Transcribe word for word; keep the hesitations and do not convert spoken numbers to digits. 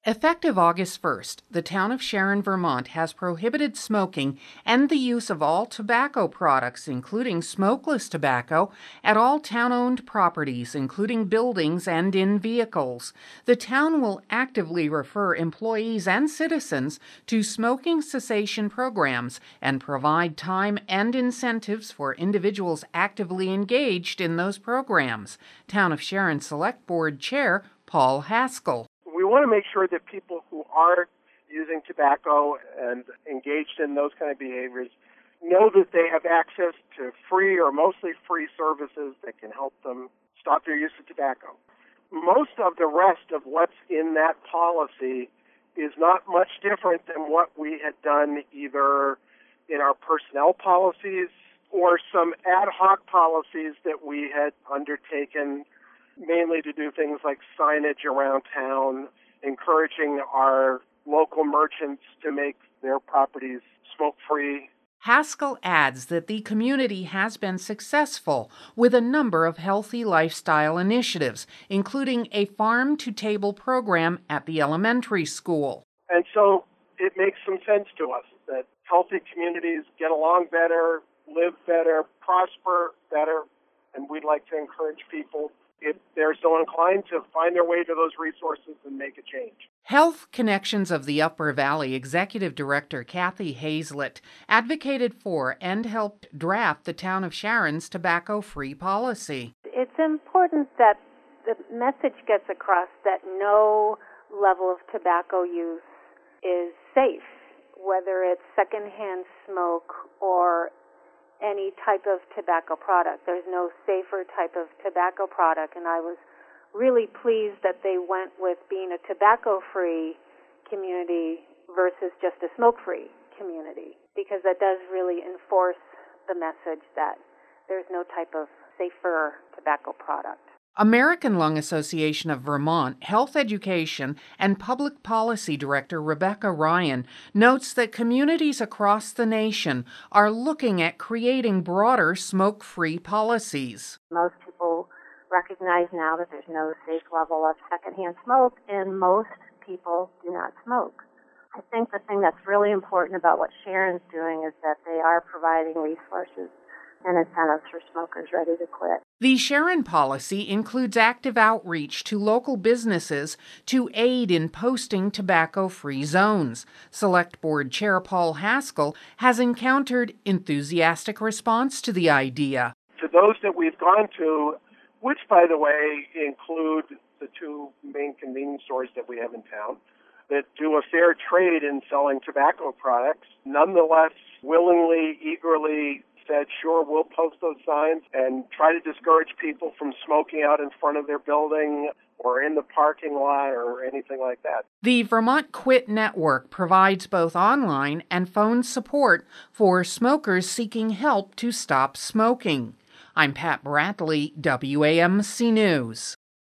Effective August first, the town of Sharon, Vermont has prohibited smoking and the use of all tobacco products, including smokeless tobacco, at all town-owned properties, including buildings and in vehicles. The town will actively refer employees and citizens to smoking cessation programs and provide time and incentives for individuals actively engaged in those programs. Town of Sharon Select Board Chair Paul Haskell. We want to make sure that people who are using tobacco and engaged in those kind of behaviors know that they have access to free or mostly free services that can help them stop their use of tobacco. Most of the rest of what's in that policy is not much different than what we had done either in our personnel policies or some ad hoc policies that we had undertaken mainly to do things like signage around town, encouraging our local merchants to make their properties smoke-free. Haskell adds that the community has been successful with a number of healthy lifestyle initiatives, including a farm-to-table program at the elementary school. And so it makes some sense to us that healthy communities get along better, live better, prosper better, and we'd like to encourage people, if they're so inclined, to find their way to those resources and make a change. Health Connections of the Upper Valley Executive Director Kathy Hazlett advocated for and helped draft the town of Sharon's tobacco-free policy. It's important that the message gets across that no level of tobacco use is safe, whether it's secondhand smoke or any type of tobacco product. There's no safer type of tobacco product, and I was really pleased that they went with being a tobacco-free community versus just a smoke-free community, because that does really enforce the message that there's no type of safer tobacco product. American Lung Association of Vermont Health Education and Public Policy Director Rebecca Ryan notes that communities across the nation are looking at creating broader smoke-free policies. Most people recognize now that there's no safe level of secondhand smoke, and most people do not smoke. I think the thing that's really important about what Sharon's doing is that they are providing resources and incentives for smokers ready to quit. The Sharon policy includes active outreach to local businesses to aid in posting tobacco-free zones. Select Board Chair Paul Haskell has encountered enthusiastic response to the idea. To those that we've gone to, which, by the way, include the two main convenience stores that we have in town, that do a fair trade in selling tobacco products, nonetheless willingly, eagerly said, sure, we'll post those signs and try to discourage people from smoking out in front of their building or in the parking lot or anything like that. The Vermont Quit Network provides both online and phone support for smokers seeking help to stop smoking. I'm Pat Bradley, W A M C News.